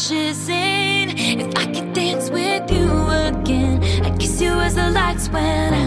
ashes in. If I could dance with you again, I'd kiss you as the lights went out.